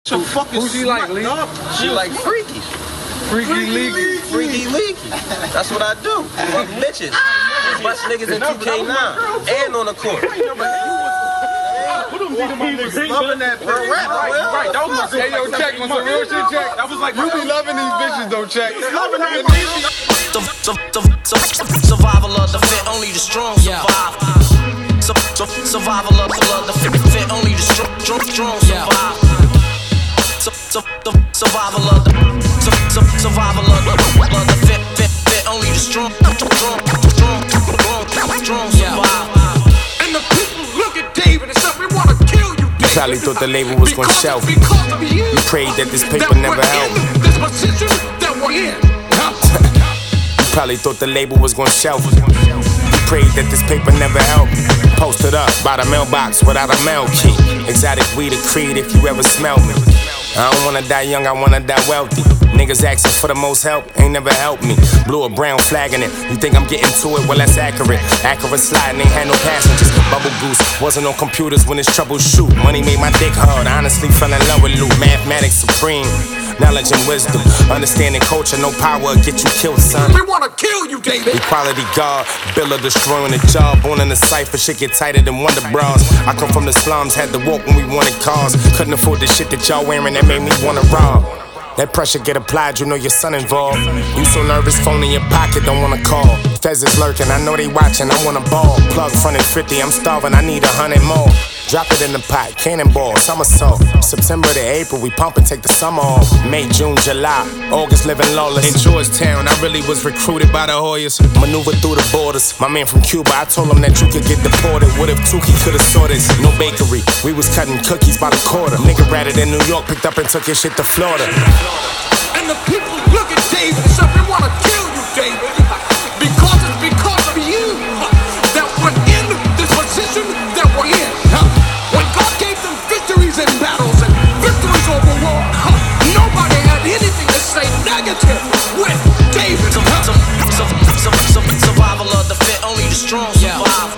So fucking who she like, Lee? She like freaky. Freaky leaky. Freaky leaky. That's what I do. Fuck bitches. Bust niggas in 2K9 and on the court. Loving that bitch. Right, that was my hey, yo, check on some real shit, check. That was like, you be loving these bitches, though, check. Loving that Survival of the fit, only the strong survive. Survival of the fit, only the strong survive. Survival of the fit, only the strong survive. And the people look at David and say, we wanna kill you, David. You probably thought the label was gonna shelf you. You prayed that this paper never helped. This position that we're in. You probably thought the label was gonna shelf you. You prayed that this paper never helped. Posted up by the mailbox without a mail key. Exotic weed or creed if you ever smell me. I don't wanna die young, I wanna die wealthy. Niggas asking for the most help, ain't never helped me. Blue or brown flagging it, you think I'm getting to it? Well, that's accurate. Accurate sliding, ain't had no passengers. Bubble goose, wasn't on computers when it's troubleshoot. Money made my dick hard, I honestly fell in love with loot. Mathematics supreme, knowledge and wisdom. Understanding culture, no power, get you killed, son. We wanna kill you, David. Equality guard, builder destroying the job. Born in the cypher, shit get tighter than Wonder Bras. I come from the slums, had to walk when we wanted cars. Couldn't afford the shit that y'all wearing, that made me wanna rob. That pressure get applied, you know your son involved. You so nervous, phone in your pocket, don't wanna call. Feds is lurking, I know they watching, I wanna ball. Plug front at 50, I'm starving, I need 100 more. Drop it in the pot, cannonball, somersault. September to April, we pump and take the summer off. May, June, July, August living lawless. In Georgetown, I really was recruited by the Hoyas. Maneuver through the borders. My man from Cuba, I told him that you could get deported. What if Tukey could've saw this? No bakery, we was cutting cookies by the quarter. Nigga ratted in New York, picked up and took his shit to Florida. And the people look at David and say, we wanna kill you, David. Because it's because of you that we're in this position that we're in. When God gave them victories in battles and victories over war, nobody had anything to say negative with David. Survival of the fit, only the strong survive.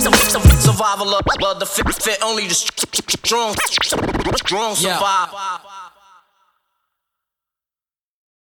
Survival of the fit, only the strong survive.